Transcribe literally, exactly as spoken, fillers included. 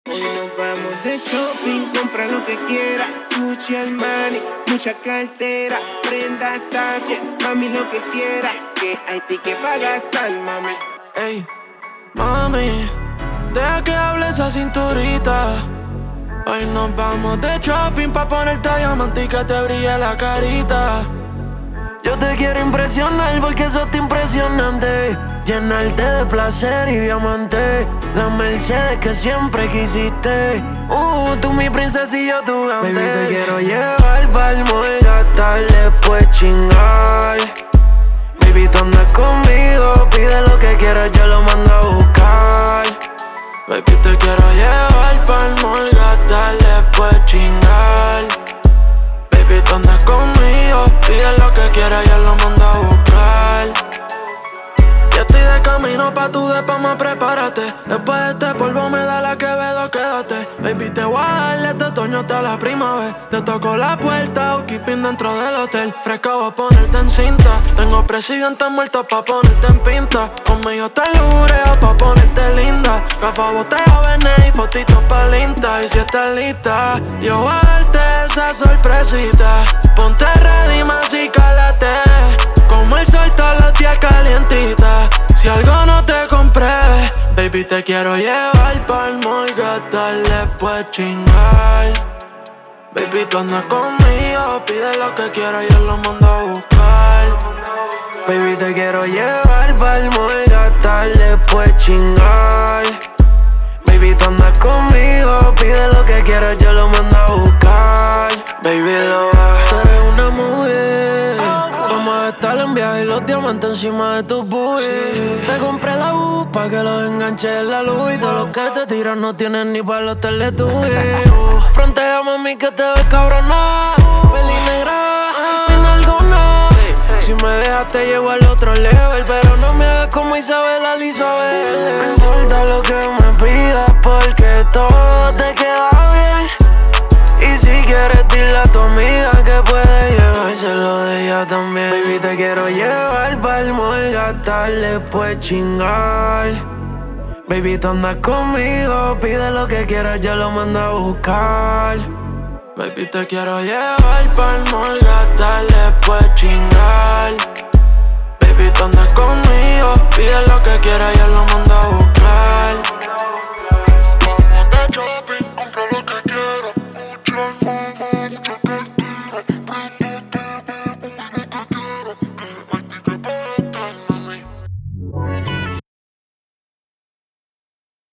Hoy nos vamos de shopping, compra lo que quiera. Gucci, Armani, mucha cartera. Prenda también, mami, lo que quiera. Que hay ticket para gastar, mami. Ey, mami, deja que hable esa cinturita. Hoy nos vamos de shopping pa' ponerte diamante y que te brille la carita. Yo te quiero impresionar porque sos impresionante. Llenarte de placer y diamante. La Mercedes que siempre quisiste. Uh, tú mi princesa y yo tu gante. Baby, te quiero llevar pa'l mall, gastar, después chingar. Baby, tú andas conmigo, pide lo que quieras, yo lo mando a buscar. Baby, te quiero llevar pa'l mall, gastar, después chingar. Baby, tú andas conmigo, pide lo que quieras, yo lo mando a buscar. Ya estoy de camino pa' tu depa, más prepárate. Después de este polvo me da la Quevedo, quédate. Baby, te voy a darle este otoño hasta la primavera. Te toco la puerta, housekeeping dentro del hotel. Fresca voy a ponerte en cinta. Tengo presidentes muertos pa' ponerte en pinta. Conmigo te lureo pa' ponerte linda. Gafas, botella, vené y fotitos pa' linda. Y si estás lista, yo voy a darte esa sorpresita. Ponte ready, más y cálate. Como el sol todos los días calientita. Si algo no te compré, baby, te quiero llevar pa'l mall, gastar, después chingar. Baby, tú andas conmigo, pide lo que quieras, yo lo mando a buscar. Baby, te quiero llevar pa'l mall, gastar, después chingar. Baby, tú andas conmigo, pide lo que quieras, yo lo mando a buscar. Baby, lo va. Tú eres una mujer. Vamos a estar en viaje y los diamantes encima de tus boobies. Te compré la U pa' que los enganche en la luz. Y todos los que te tiran no tienen ni para los teletubbies. Frontea, mami, que te ves cabrona. Peli negra, en alguna. Si me dejas te llevo al otro level. Pero no me hagas como Isabel Ali Isabel. No importa lo que me pidas porque todo te queda bien. Y si quieres dile a tu amiga que puede llevárselo de ella también. Baby, te quiero llevar pa'l mall, gastar, después chingar. Baby, tú andas conmigo, pide lo que quieras, yo lo mando a buscar. Baby, te quiero llevar pa'l mall, gastar, después chingar. Baby, tú andas conmigo, pide lo que quieras, yo lo mando a buscar.